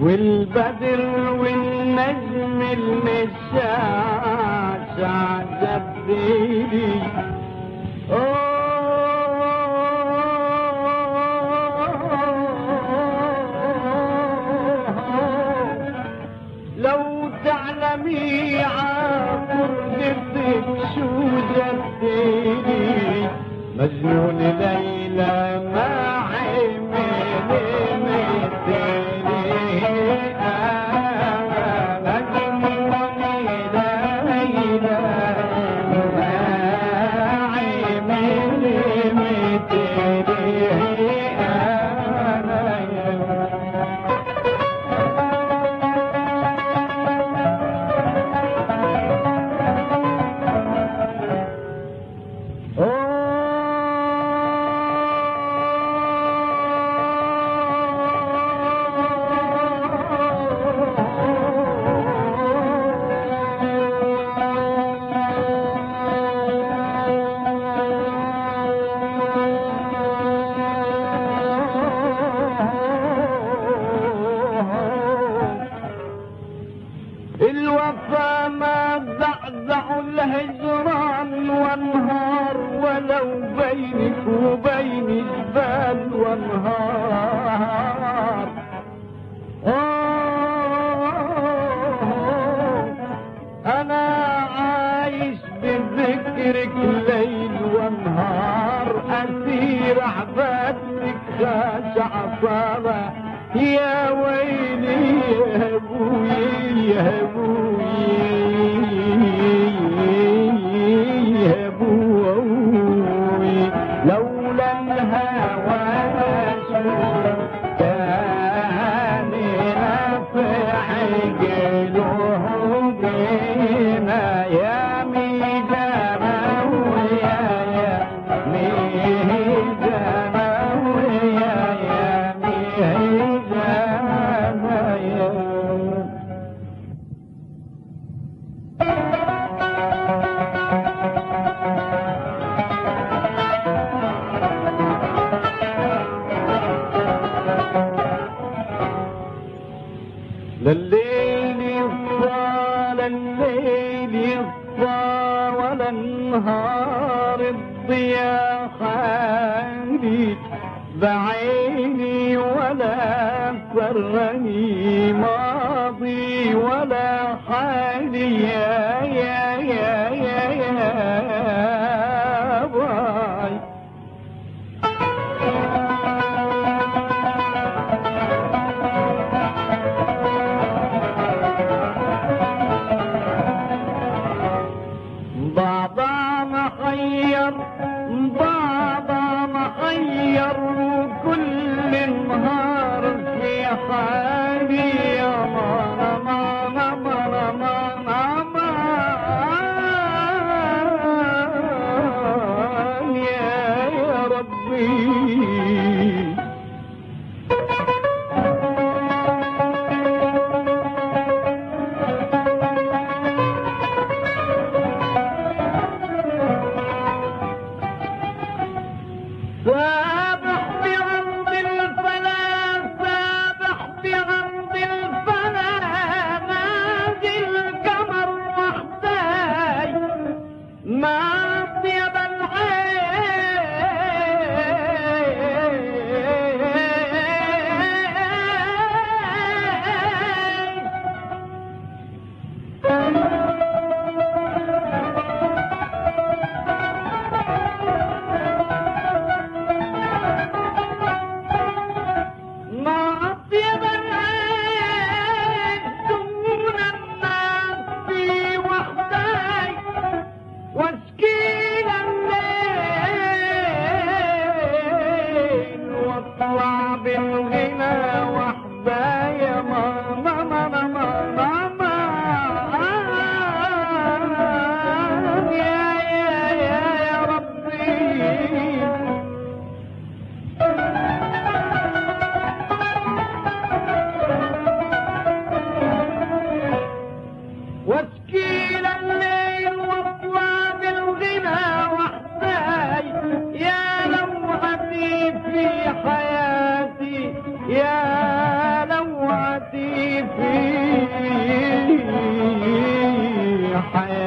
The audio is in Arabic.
والبدر والنجم المشعشع جبريلي لو تعلمي عفرقتك شو جبريلي مجنون ليلى ما عمل مثلي الوفا ما زعزع الهجران وانهار ولو بينك وبين جبال وانهار انا عايش بذكرك ليل ونهار اسير عبادتك خاشع صلاة يا ويلي يا ابوي يا ابوي يا ابوي لولا الهوى كان نافع قلوبنا يا ميدانا ويا ميدانا ويا لليل يصفى لليل يصفى ولا النهار الضياء خالي بعيني ولا فرني ماضي ولا حالي يا باي بابا محير بابا محير وكل نهار في حالي يا ماما ماما ماما ماما يا ربي سابح بعرض الفلا سابح بعرض الفلا نادي القمر وحداي ما طيب واشكيل الليل واطلع بالغنى وحداي يا لوعتي في حياتي يا لوعتي دموعتي في حياتي